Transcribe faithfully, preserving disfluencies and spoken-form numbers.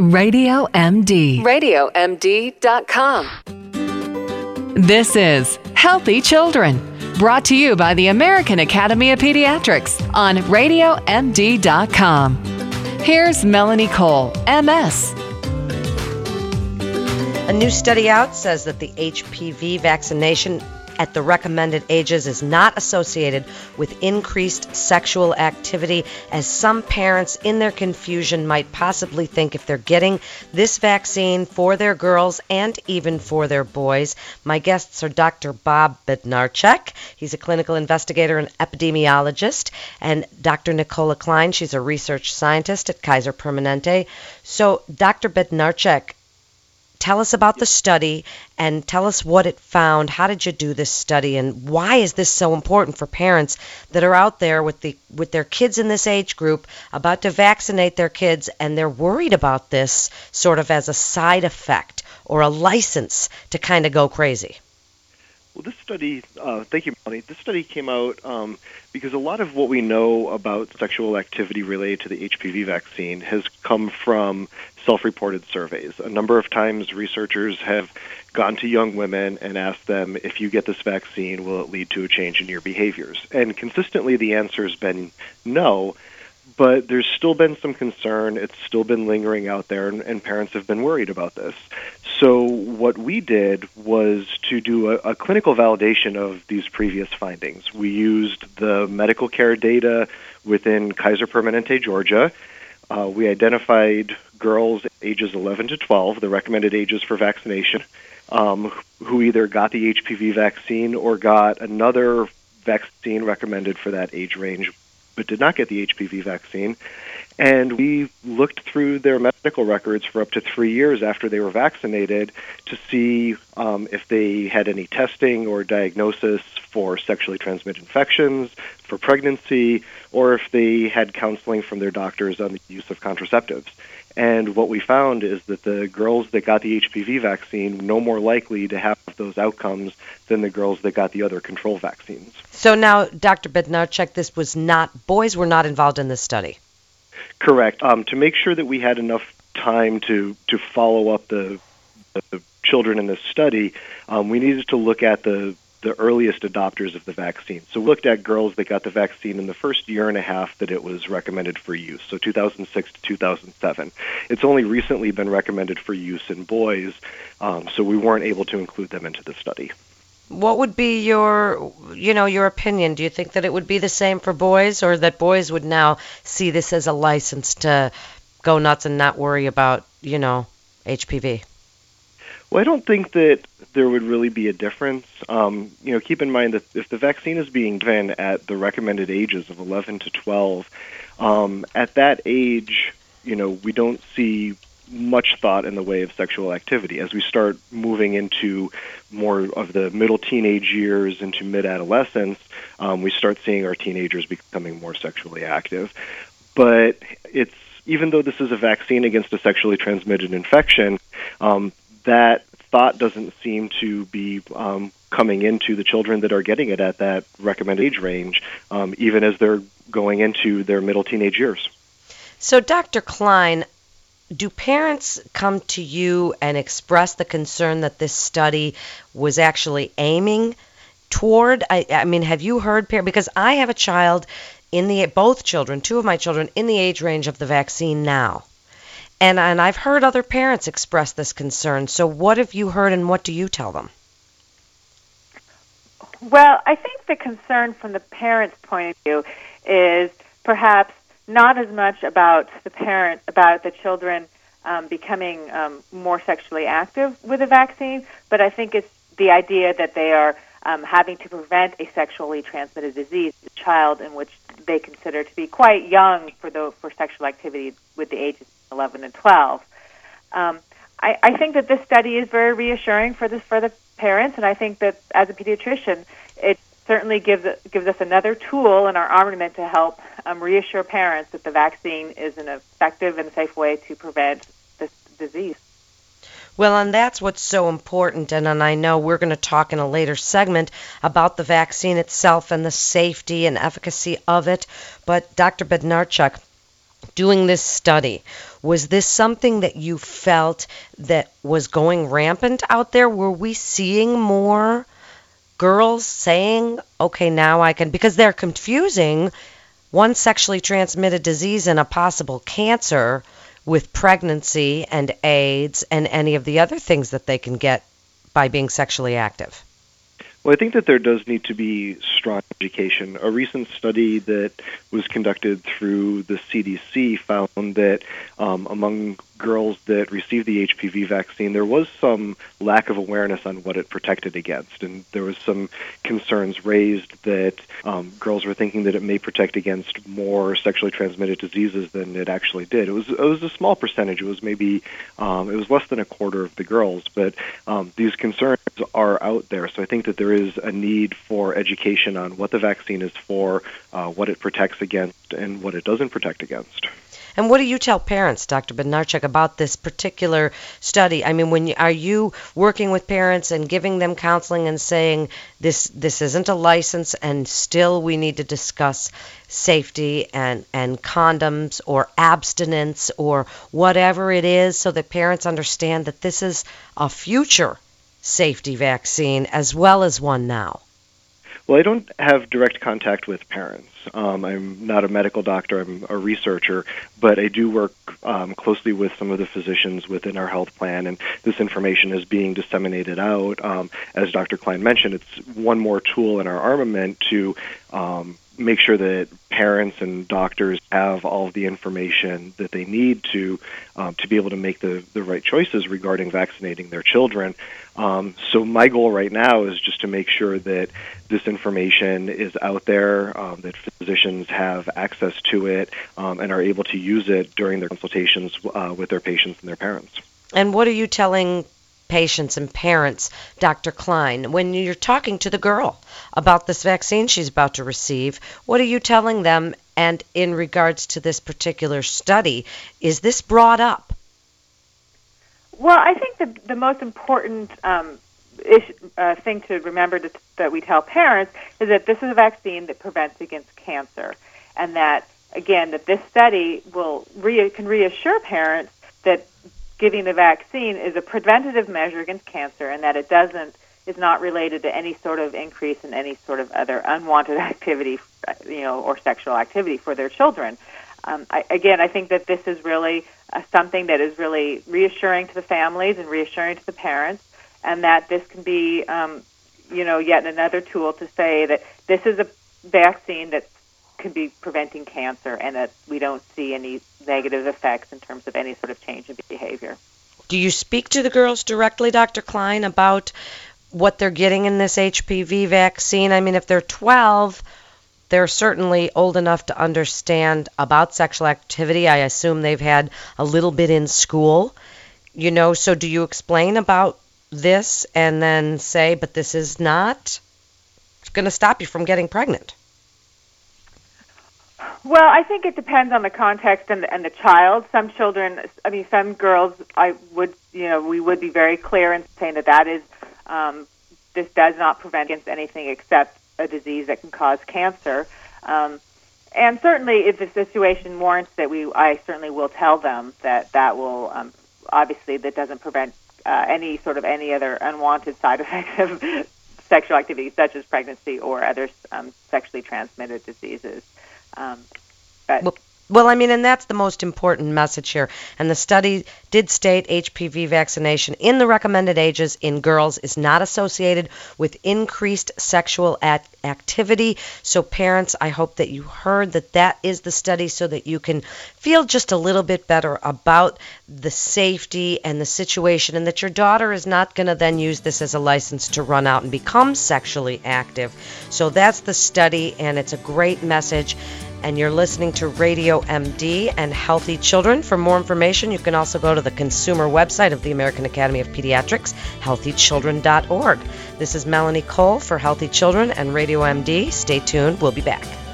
Radio M D. radio m d dot com. This is Healthy Children, brought to you by the American Academy of Pediatrics on radio m d dot com. Here's Melanie Cole, M S. A new study out says that the H P V vaccination at the recommended ages is not associated with increased sexual activity, as some parents in their confusion might possibly think if they're getting this vaccine for their girls and even for their boys. My guests are Doctor Bob Bednarchek. He's a clinical investigator and epidemiologist, and Doctor Nicola Klein. She's a research scientist at Kaiser Permanente. So, Doctor Bednarchek, tell us about the study and tell us what it found. How did you do this study, and why is this so important for parents that are out there with the with their kids in this age group about to vaccinate their kids, and they're worried about this sort of as a side effect or a license to kind of go crazy? Well, this study, uh, thank you, Melanie. This study came out um, because a lot of what we know about sexual activity related to the H P V vaccine has come from self-reported surveys. A number of times researchers have gone to young women and asked them, if you get this vaccine, will it lead to a change in your behaviors? And consistently the answer has been no, but there's still been some concern. It's still been lingering out there, and, and parents have been worried about this. So what we did was to do a, a clinical validation of these previous findings. We used the medical care data within Kaiser Permanente, Georgia. Uh, we identified girls ages eleven to twelve, the recommended ages for vaccination, um, who either got the H P V vaccine or got another vaccine recommended for that age range, but did not get the H P V vaccine. And we looked through their medical records for up to three years after they were vaccinated to see um, if they had any testing or diagnosis for sexually transmitted infections, for pregnancy, or if they had counseling from their doctors on the use of contraceptives. And what we found is that the girls that got the H P V vaccine no more likely to have those outcomes than the girls that got the other control vaccines. So now, Doctor Bednarchek, this was not, boys were not involved in this study. Correct. Um, to make sure that we had enough time to, to follow up the, the children in this study, um, we needed to look at the, the earliest adopters of the vaccine. So we looked at girls that got the vaccine in the first year and a half that it was recommended for use, so two thousand six to two thousand seven. It's only recently been recommended for use in boys, um, so we weren't able to include them into the study. What would be your, you know, your opinion? Do you think that it would be the same for boys, or that boys would now see this as a license to go nuts and not worry about, you know, H P V? Well, I don't think that there would really be a difference. Um, you know, keep in mind that if the vaccine is being given at the recommended ages of eleven to twelve, um, at that age, you know, we don't see much thought in the way of sexual activity. As we start moving into more of the middle teenage years into mid-adolescence, um, we start seeing our teenagers becoming more sexually active. But it's, even though this is a vaccine against a sexually transmitted infection, um, that thought doesn't seem to be um, coming into the children that are getting it at that recommended age range, um, even as they're going into their middle teenage years. So, Doctor Klein, do parents come to you and express the concern that this study was actually aiming toward? I, I mean, have you heard parents? Because I have a child in the, both children, two of my children, in the age range of the vaccine now. And, and I've heard other parents express this concern. So what have you heard, and what do you tell them? Well, I think the concern from the parents' point of view is perhaps not as much about the parent, about the children um, becoming um, more sexually active with a vaccine, but I think it's the idea that they are um, having to prevent a sexually transmitted disease, a child in which they consider to be quite young for the for sexual activity with the ages eleven and twelve. Um, I, I think that this study is very reassuring for this for the parents, and I think that as a pediatrician, it certainly gives gives us another tool in our armament to help um, reassure parents that the vaccine is an effective and safe way to prevent this disease. Well, and that's what's so important, and, and I know we're going to talk in a later segment about the vaccine itself and the safety and efficacy of it, but Doctor Bednarchek, doing this study, was this something that you felt that was going rampant out there? Were we seeing more girls saying, okay, now I can, because they're confusing one sexually transmitted disease and a possible cancer with pregnancy and AIDS and any of the other things that they can get by being sexually active? Well, I think that there does need to be strong education. A recent study that was conducted through the C D C found that um, among girls that received the H P V vaccine, there was some lack of awareness on what it protected against. And there was some concerns raised that um, girls were thinking that it may protect against more sexually transmitted diseases than it actually did. It was it was a small percentage. It was maybe, um, it was less than a quarter of the girls. But um, these concerns are out there. So I think that there is a need for education on what the vaccine is for, uh, what it protects against, and what it doesn't protect against. And what do you tell parents, Doctor Bednarchuk, about this particular study? I mean, when you, are you working with parents and giving them counseling and saying this this isn't a license and still we need to discuss safety and, and condoms or abstinence or whatever it is so that parents understand that this is a future safety vaccine as well as one now? Well, I don't have direct contact with parents. Um, I'm not a medical doctor. I'm a researcher, but I do work um, closely with some of the physicians within our health plan, and this information is being disseminated out. Um, as Doctor Klein mentioned, it's one more tool in our armament to um, make sure that parents and doctors have all of the information that they need to um, to be able to make the, the right choices regarding vaccinating their children. Um, so my goal right now is just to make sure that this information is out there, um, that physicians have access to it, um, and are able to use it during their consultations uh, with their patients and their parents. And what are you telling patients and parents, Doctor Klein, when you're talking to the girl about this vaccine she's about to receive? What are you telling them? And in regards to this particular study, is this brought up? Well, I think the the most important um, ish, uh, thing to remember to, that we tell parents is that this is a vaccine that prevents against cancer, and that again that this study will re- can reassure parents that giving the vaccine is a preventative measure against cancer, and that it doesn't is not related to any sort of increase in any sort of other unwanted activity, you know, or sexual activity for their children. Um, I, again, I think that this is really uh, something that is really reassuring to the families and reassuring to the parents, and that this can be, um, you know, yet another tool to say that this is a vaccine that can be preventing cancer, and that we don't see any negative effects in terms of any sort of change in behavior. Do you speak to the girls directly, Doctor Klein, about what they're getting in this H P V vaccine? I mean, if they're twelve, they're certainly old enough to understand about sexual activity. I assume they've had a little bit in school, you know, so do you explain about this and then say, but this is not going to stop you from getting pregnant? Well, I think it depends on the context and the, and the child. Some children, I mean, some girls, I would, you know, we would be very clear in saying that that is, um, this does not prevent against anything except a disease that can cause cancer. Um, and certainly, if the situation warrants that, we, I certainly will tell them that that will, um, obviously, that doesn't prevent uh, any sort of any other unwanted side effects of sexual activity, such as pregnancy or other um, sexually transmitted diseases. Um, but well, well, I mean, and that's the most important message here. And the study did state H P V vaccination in the recommended ages in girls is not associated with increased sexual at- activity. So parents, I hope that you heard that that is the study so that you can feel just a little bit better about the safety and the situation, and that your daughter is not going to then use this as a license to run out and become sexually active. So that's the study, and it's a great message. And you're listening to Radio M D and Healthy Children. For more information, you can also go to the consumer website of the American Academy of Pediatrics, healthy children dot org. This is Melanie Cole for Healthy Children and Radio M D. Stay tuned. We'll be back.